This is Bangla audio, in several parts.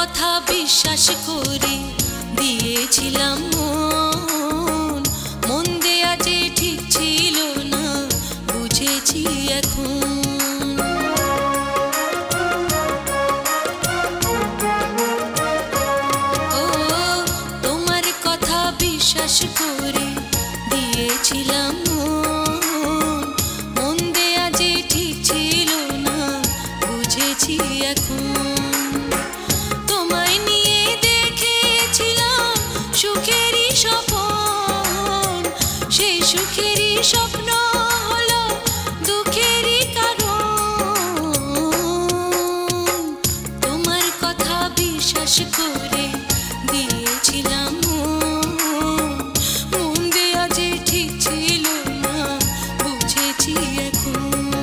কথা বিশ্বাস করে দিয়েছিলাম মন, মন দেয়া যে ঠিক ছিল না বুঝেছি এখন। ও তোমার কথা বিশ্বাস করে দিয়েছিলাম মন, মন দেয়া যে ঠিক ছিল না বুঝেছি এখন। সুখেরই স্বপন, সেই সুখেরই স্বপ্ন হলো দুঃখেরই কারণ। তোমার কথা বিশ্বাস করে দিয়েছিলাম মন দেয়া যে ঠিক ছিল না বুঝেছি এখন।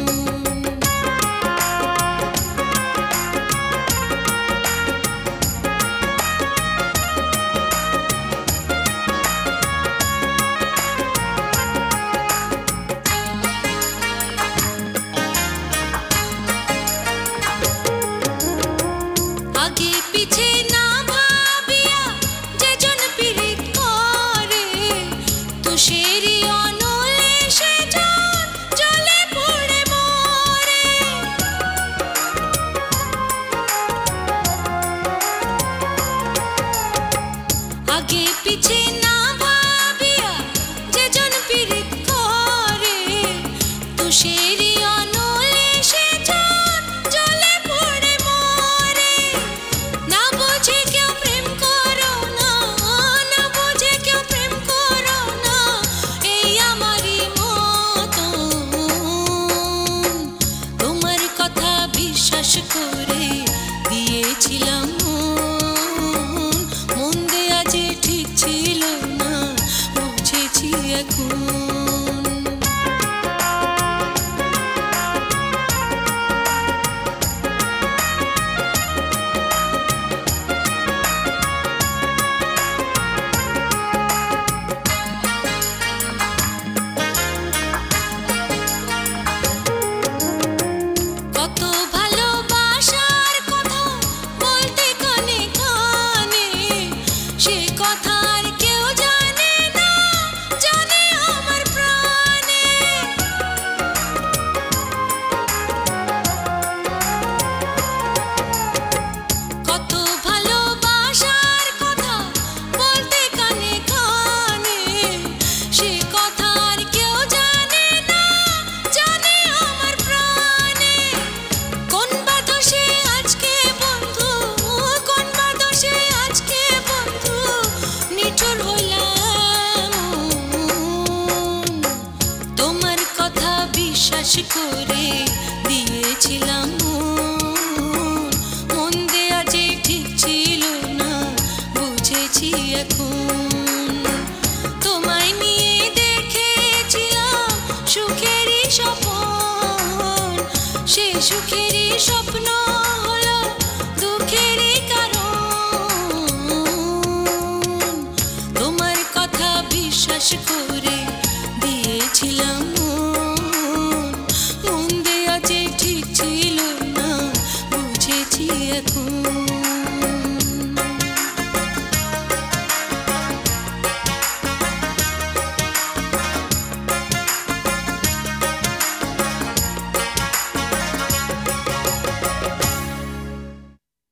আগে পিছে না ভাবিয়া যেজন পীড়িত করে, তুষেরই অনলে সেজন জলে পড়ে মরে। আগে পিছে না ভাবিয়া যেজন পীড়িত করে, তুষেরই অনলে সেজন জলে পড়ে মরে। না বুঝে কেউ প্রেম করো না, না বুঝে কেউ প্রেম করো না, এই আমারই মতন। তোমার কথা বিশ্বাস করে দিয়েছিলাম মন, মন দেয়া যে ঠিক ছিল না বুঝেছি এখন। কত ভালোবাসার কথা বলতে কানে কানে, সে কথা আর কেউ জানে না, জানে আমার প্রাণে। কত ভালোবাসার কথা বলতে কানে কানে, সে কথা আর কেউ জানে না, জানে আমার প্রাণে। কোন বা দোষে আজকে বন্ধু, কোন বা দোষে আজকে বন্ধু নিঠুর হইলাম। তোমার কথা বিশ্বাস করে দিয়েছিলাম মন, মন দেয়া যে ঠিক ছিল না বুঝেছি এখন। তোমায় নিয়ে দেখেছিলাম সুখেরই স্বপন, সেই সুখেরই স্বপ্ন